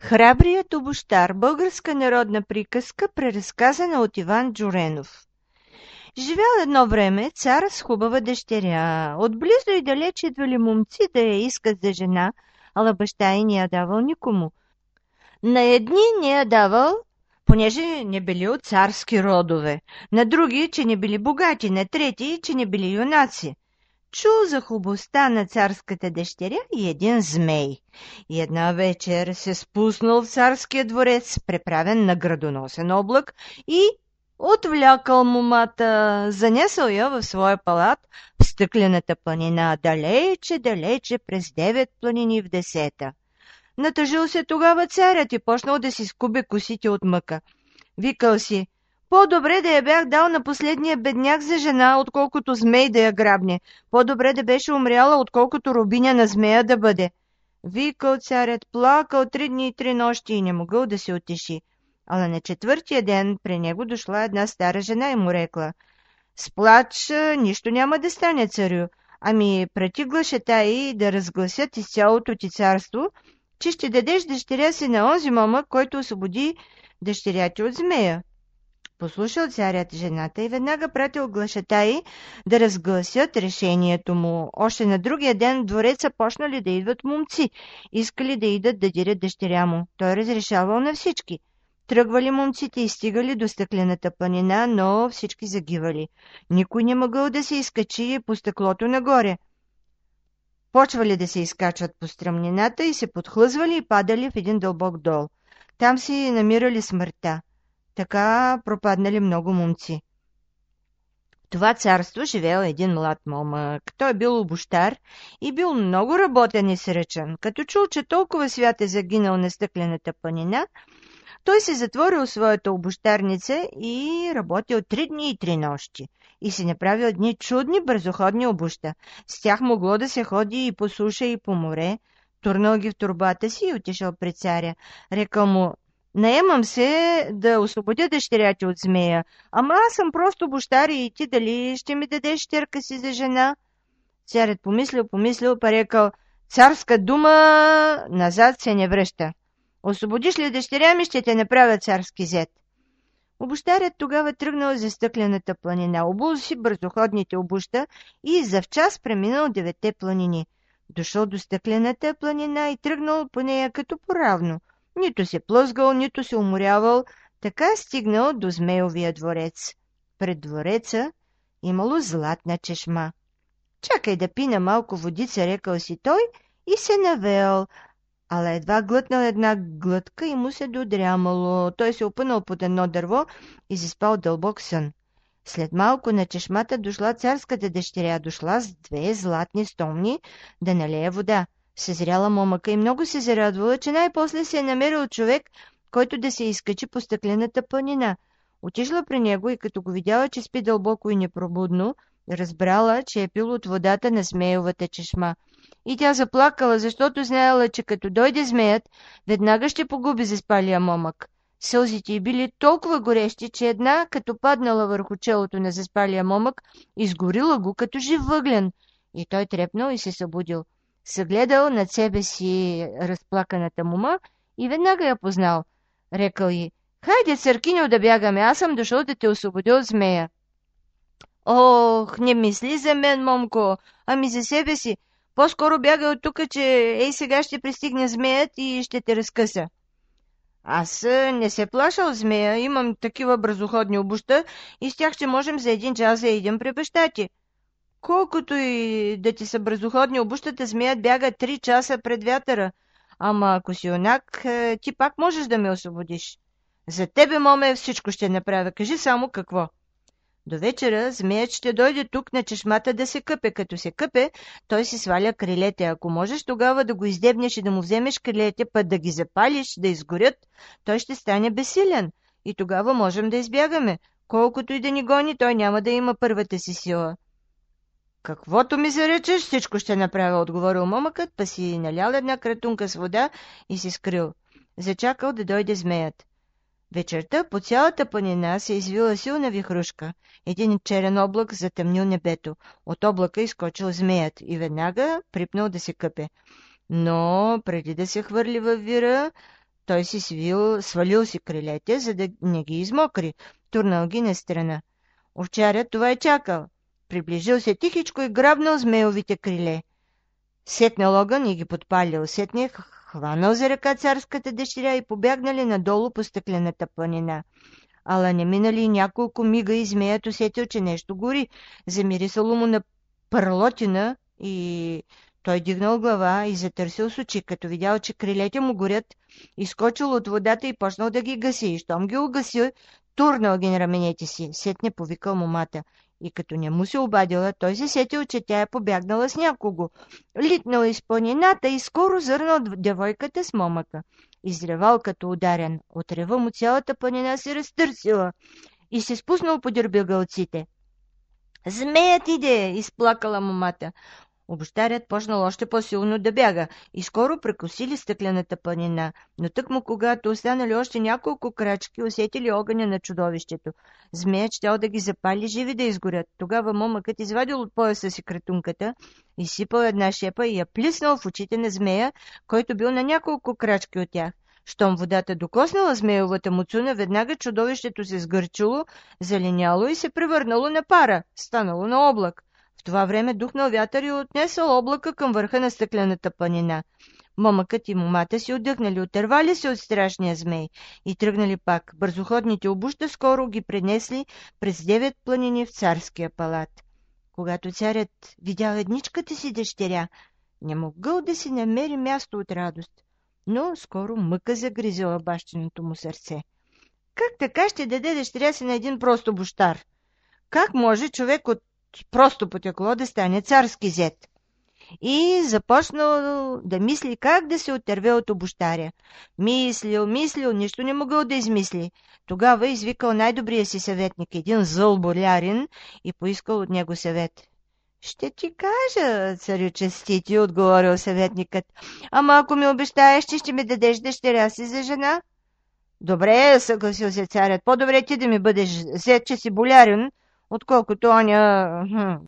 Храбрият обущар. Българска народна приказка, преразказана от Иван Джуренов. Живял едно време цар с хубава дъщеря. Отблизо и далеч идвали момци да я искат за жена, ала баща й не я давал никому. На едни не я давал, понеже не били от царски родове, на други, че не били богати, на трети, че не били юнаци. Чул за хубостта на царската дъщеря и един змей. И една вечер се спуснал в царския дворец, преправен на градоносен облак, и отвлякал момата, занесъл я в своя палат в стъклената планина, далече, далече през 9 планини в 10. Натъжил се тогава царят и почнал да си скубе косите от мъка. Викал си: по-добре да я бях дал на последния бедняк за жена, отколкото змей да я грабне. По-добре да беше умряла, отколкото робиня на змея да бъде. Викал царят, плакал 3 дни и 3 нощи и не могъл да се утеши. Ала на 4-тия ден при него дошла една стара жена и му рекла: с плач нищо няма да стане, царю. Ами прати глашата и да разгласят из цялото ти царство, че ще дадеш дъщеря си на онзи момък, който освободи дъщеря ти от змея. Послушал царят жената и веднага пратил глашатаи да разгласят решението му. Още на другия ден в двореца почнали да идват момци. Искали да идат да дирят дъщеря му. Той разрешавал на всички. Тръгвали момците и стигали до стъклената планина, но всички загивали. Никой не могъл да се изкачи по стъклото нагоре. Почвали да се изкачват по стръмнината и се подхлъзвали и падали в един дълбок дол. Там си намирали смъртта. Така пропаднали много момци. В това царство живеел един млад момък. Той бил обущар и бил много работен и сръчен. Като чул, че толкова свят е загинал на стъклената планина, той се затворил в своята обущарница и работил 3 дни и 3 нощи. И си направил едни чудни бързоходни обуща. С тях могло да се ходи и по суша, и по море. Турнал ги в торбата си и отишъл при царя. Рекал му: наемам се да освободя дъщеря ти от змея, ама аз съм просто обущар и ти дали ще ми дадеш щерка си за жена? Царят помислил, па рекал: царска дума назад се не връща. Освободиш ли дъщеря ми, ще те направя царски зет. Обущарят тогава тръгнал за стъклената планина, обул си бързоходните обуща и завчас преминал 9 планини. Дошъл до стъклената планина и тръгнал по нея като поравно. Нито се плъзгал, нито се уморявал, така стигнал до Змейовия дворец. Пред двореца имало златна чешма. Чакай да пина малко водица, рекал си той и се навел. Ала едва глътнал една глътка и му се додрямало. Той се опънал под едно дърво и заспал дълбок сън. След малко на чешмата дошла царската дъщеря, дошла с 2 златни стомни да налее вода. Съзряла момъка и много се зарадвала, че най-после се е намерил човек, който да се изкачи по стъклената планина. Отишла при него и като го видяла, че спи дълбоко и непробудно, разбрала, че е пил от водата на змеевата чешма. И тя заплакала, защото знаела, че като дойде змеят, веднага ще погуби заспалия момък. Сълзите й били толкова горещи, че една, като паднала върху челото на заспалия момък, изгорила го като жив въглен. И той трепнал и се събудил. Съгледал над себе си разплаканата мома и веднага я познал. Рекал й: хайде, църкиньо, да бягаме, аз съм дошъл да те освободя от змея. Ох, не мисли за мен, момко, ами за себе си. По-скоро бягай от тука, че ей сега ще пристигне змеят и ще те разкъса. Аз не се плаша от змея, имам такива бързоходни обуща и с тях ще можем за 1 час да идем при баща ти. Колкото и да ти са бързоходни обущата, змеят бяга 3 часа пред вятъра. Ама ако си юнак, ти пак можеш да ме освободиш. За тебе, моме, всичко ще направя. Кажи само какво. До вечера змеят ще дойде тук на чешмата да се къпе. Като се къпе, той си сваля крилете. Ако можеш тогава да го издебнеш и да му вземеш крилете, път да ги запалиш, да изгорят, той ще стане безсилен. И тогава можем да избягаме. Колкото и да ни гони, той няма да има първата си сила. Каквото ми заречеш, всичко ще направя, отговорил момъкът, па си налял една кратунка с вода и се скрил. Зачакал да дойде змеят. Вечерта по цялата планина се извила силна вихрушка. Един черен облак затъмнил небето. От облака изскочил змеят и веднага припнал да се къпе. Но преди да се хвърли във вира, Той си свалил си крилете, за да не ги измокри, турнал ги на страна. Овчарят това е чакал. Приближил се тихичко и грабнал змеевите криле. Сетнал огън и ги подпалил. Сетне хванал за ръка царската дъщеря и побягнали надолу по стъклената планина. Ала не минали няколко мига и змеят усетил, че нещо гори. Замирисало му на парлотина и той дигнал глава и затърсил с очи, като видял, че крилете му горят, изскочил от водата и почнал да ги гаси. И щом ги угаси, турнал ги на раменете си. Сетне повикал момата. И като не му се обадила, той се сетил, че тя е побягнала с някого. Литнал из планината и скоро зърнал девойката с момъка. Изревал като ударен. От рева му цялата планина се разтърсила и се спуснал подир бегълците. Змеят иде! Изплакала момата. Обощарят почнал още по-силно да бяга и скоро прекосили стъклената планина, но тъкмо когато останали още няколко крачки, усетили огъня на чудовището. Змеят щял да ги запали живи да изгорят. Тогава момъкът извадил от пояса си кратунката, изсипал една шепа и я плиснал в очите на змея, който бил на няколко крачки от тях. Щом водата докоснала змеевата муцуна, веднага чудовището се сгърчило, залиняло и се превърнало на пара, станало на облак. В това време духнал вятър и отнесъл облака към върха на стъклената планина. Момъкът и момата си отдъхнали, отървали се от страшния змей и тръгнали пак. Бързоходните обуща скоро ги пренесли през 9 планини в царския палат. Когато царят видял едничката си дъщеря, не могъл да си намери място от радост, но скоро мъка загризила бащиното му сърце. Как така ще даде дъщеря си на един прост обущар? Как може човек от просто потекло да стане царски зет? И започнал да мисли как да се отърве от обущаря. Мислил, нищо не могъл да измисли. Тогава извикал най-добрия си съветник, един зъл болярин, и поискал от него съвет. Ще ти кажа, царю честити, отговорил съветникът. Ама ако ми обещаеш, че ще ми дадеш дъщеря си за жена? Добре, съгласил се царят. По-добре ти да ми бъдеш зет, че си болярин, отколкото оня